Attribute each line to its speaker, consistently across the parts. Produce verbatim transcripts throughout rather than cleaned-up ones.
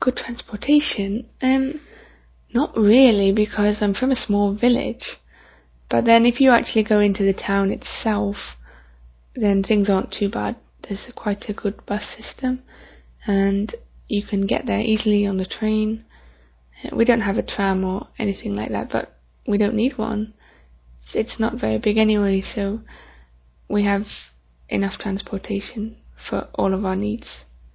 Speaker 1: Good transportation? Um, not really, because I'm from a small village. But then if you actually go into the town itself, then things aren't too bad. There's a, quite a good bus system, and you can get there easily on the train. We don't have a tram or anything like that, but we don't need one. It's not very big anyway, so we have enough transportation for all of our needs.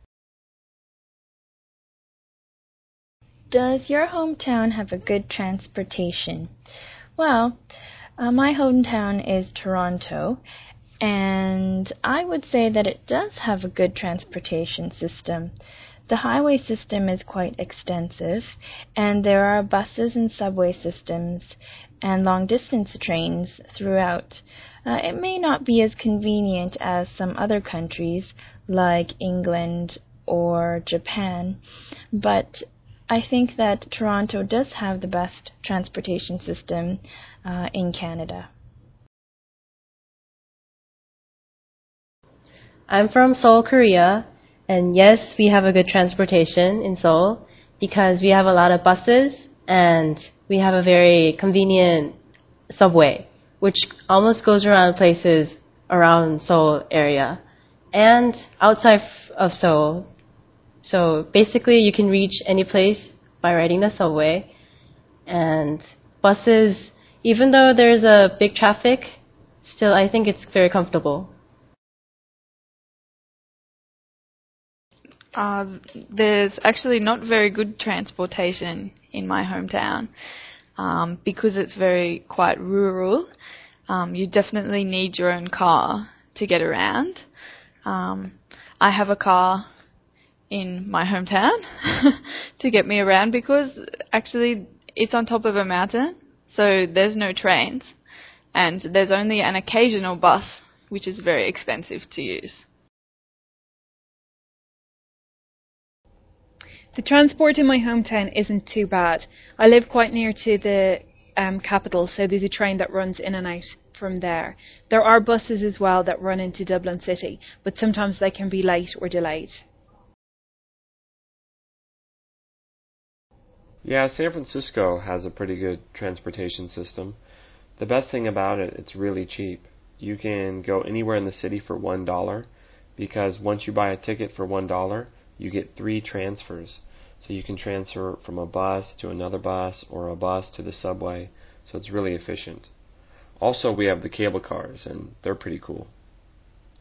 Speaker 2: Does your hometown have a good transportation? Well, uh, my hometown is Toronto, and I would say that it does have a good transportation system. The highway system is quite extensive, and there are buses and subway systems and long-distance trains throughout. Uh, it may not be as convenient as some other countries, like England or Japan, but I think that Toronto does have the best transportation system uh, in Canada.
Speaker 3: I'm from Seoul, Korea, and yes, we have a good transportation in Seoul because we have a lot of buses and we have a very convenient subway, which almost goes around places around Seoul area and outside of Seoul. So basically you can reach any place by riding the subway, and buses, even though there's a big traffic, still I think it's very comfortable.
Speaker 4: Uh, there's actually not very good transportation in my hometown um, because it's very quite rural. Um, you definitely need your own car to get around. Um, I have a car in my hometown to get me around because actually it's on top of a mountain, so there's no trains, and there's only an occasional bus, which is very expensive to use.
Speaker 5: The transport in my hometown isn't too bad. I live quite near to the um, capital, so there's a train that runs in and out from there. There are buses as well that run into Dublin City, but sometimes they can be late or delayed.
Speaker 6: Yeah, San Francisco has a pretty good transportation system. The best thing about it, it's really cheap. You can go anywhere in the city for one dollar, because once you buy a ticket for one dollar, you get three transfers. So you can transfer from a bus to another bus or a bus to the subway, so it's really efficient. Also, we have the cable cars, and they're pretty cool.